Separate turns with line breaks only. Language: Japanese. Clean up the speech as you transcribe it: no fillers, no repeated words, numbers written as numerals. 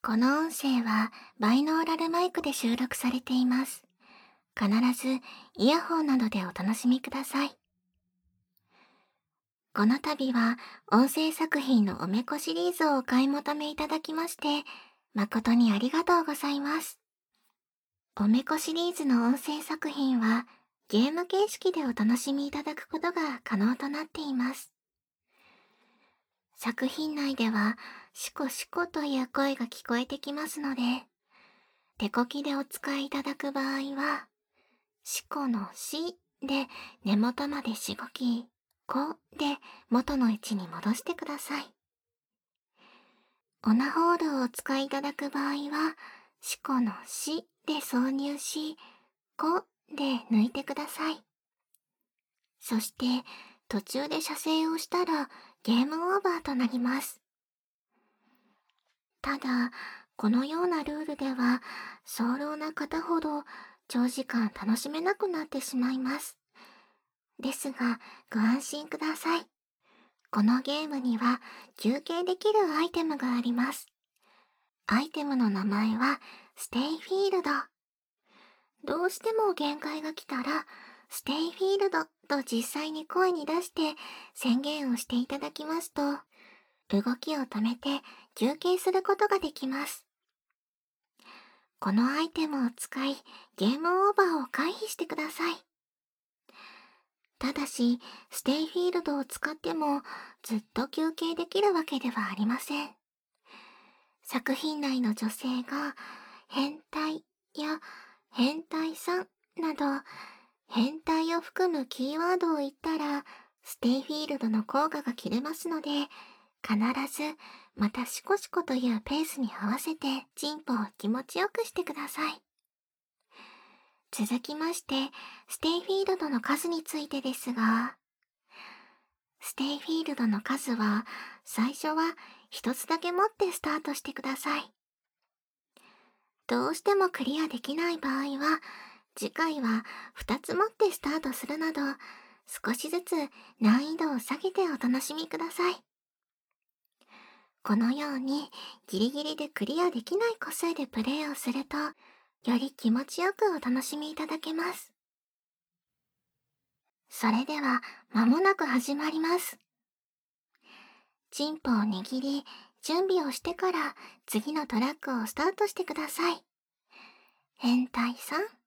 この音声はバイノーラルマイクで収録されています。必ずイヤホンなどでお楽しみください。この度は音声作品のおめこシリーズをお買い求めいただきまして誠にありがとうございます。おめこシリーズの音声作品はゲーム形式でお楽しみいただくことが可能となっています。作品内ではシコシコという声が聞こえてきますので、手こきでお使いいただく場合は、シコのシで根元までしごき、コで元の位置に戻してください。オナホールをお使いいただく場合は、シコのシで挿入し、コで抜いてください。そして途中で射精をしたらゲームオーバーとなります。ただ、このようなルールでは、早漏な方ほど長時間楽しめなくなってしまいます。ですが、ご安心ください。このゲームには休憩できるアイテムがあります。アイテムの名前は、ステイフィールド。どうしても限界が来たら、ステイフィールドと実際に声に出して宣言をしていただきますと、動きを止めて休憩することができます。このアイテムを使い、ゲームオーバーを回避してください。ただし、ステイフィールドを使ってもずっと休憩できるわけではありません。作品内の女性が変態や変態さんなど変態を含むキーワードを言ったらステイフィールドの効果が切れますので、必ずまたシコシコというペースに合わせてチンポを気持ちよくしてください。続きまして、ステイフィールドの数についてですが、ステイフィールドの数は最初は一つだけ持ってスタートしてください。どうしてもクリアできない場合は、次回は2つ持ってスタートするなど、少しずつ難易度を下げてお楽しみください。このようにギリギリでクリアできない個数でプレイをすると、より気持ちよくお楽しみいただけます。それでは間もなく始まります。チンポを握り、準備をしてから次のトラックをスタートしてください。変態さん。